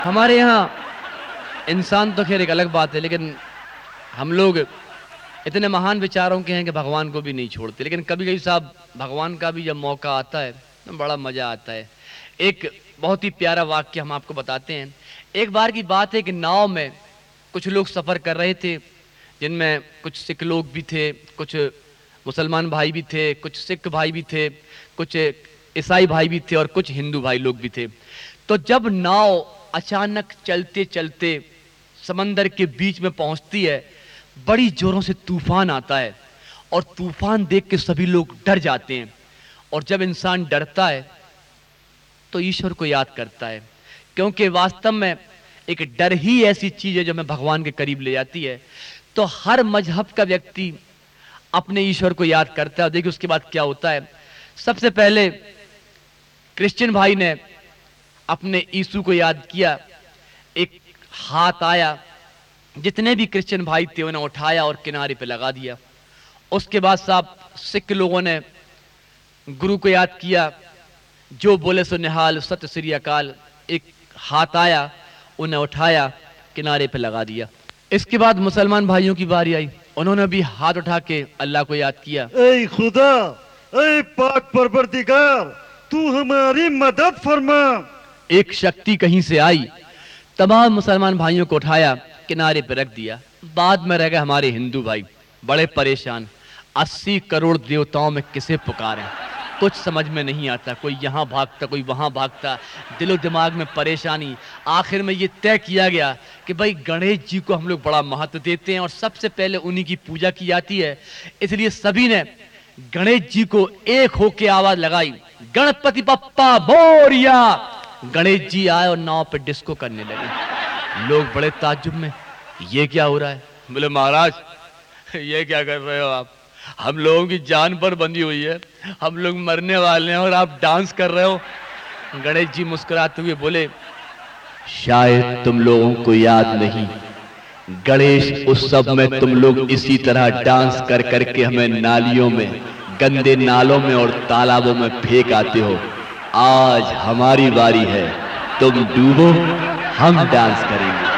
हमारे यहाँ इंसान तो खैर एक अलग बात है, लेकिन हम लोग इतने महान विचारों के हैं कि भगवान को भी नहीं छोड़ते। लेकिन कभी कभी साहब भगवान का भी जब मौका आता है तो बड़ा मज़ा आता है। एक बहुत ही प्यारा वाक्य हम आपको बताते हैं। एक बार की बात है कि नाव में कुछ लोग सफ़र कर रहे थे, जिनमें कुछ सिख लोग भी थे, कुछ मुसलमान भाई भी थे, कुछ सिख भाई भी थे, कुछ ईसाई भाई भी थे और कुछ हिंदू भाई लोग भी थे। तो जब नाव अचानक चलते चलते समंदर के बीच में पहुंचती है, बड़ी जोरों से तूफान आता है और तूफान देख के सभी लोग डर जाते हैं। और जब इंसान डरता है तो ईश्वर को याद करता है, क्योंकि वास्तव में एक डर ही ऐसी चीज है जो हमें भगवान के करीब ले जाती है। तो हर मजहब का व्यक्ति अपने ईश्वर को याद करता है। और देखिए उसके बाद क्या होता है। सबसे पहले क्रिश्चियन भाई ने अपने यीशु को याद किया। एक हाथ आया, जितने भी क्रिश्चियन भाई थे उन्हें उठाया और किनारे पे लगा दिया। उसके बाद साहब सिख लोगों ने गुरु को याद किया, जो बोले सो निहाल, सत श्री अकाल। एक हाथ आया, उन्हें उठाया, किनारे पे लगा दिया। इसके बाद मुसलमान भाइयों की बारी आई, उन्होंने भी हाथ उठा के अल्लाह को याद किया। ऐ खुदा, ऐ पाक परवरदिगार, तू हमारी मदद फरमा। एक शक्ति कहीं से आई, तमाम मुसलमान भाइयों को उठाया, किनारे पर रख दिया। बाद में रह गए हमारे हिंदू भाई बड़े परेशान। 80 करोड़ देवताओं में किसे पुकारें, कुछ समझ में नहीं आता। कोई यहाँ भागता, कोई वहाँ भागता, दिलो दिमाग में परेशानी। आखिर में ये तय किया गया कि भाई गणेश जी को हम लोग बड़ा महत्व देते हैं और सबसे पहले उन्हीं की पूजा की जाती है। इसलिए सभी ने गणेश जी को एक होके आवाज लगाई, गणपति बप्पा मोरिया। गणेश जी आए और नाव पे डिस्को करने लगे। लोग बड़े ताज्जुब में, ये क्या हो रहा है? बोले महाराज ये क्या कर रहे हो आप? हम लोगों की जान पर बंधी हुई है, हम लोग मरने वाले हैं और आप डांस कर रहे हो। गणेश जी मुस्कुराते हुए बोले, शायद तुम लोगों को याद नहीं, गणेश उत्सव में तुम लोग इसी तरह डांस कर करके हमें नालियों में, गंदे नालों में और तालाबों में फेंक आते हो। आज हमारी बारी है, तुम डूबो, हम डांस करेंगे।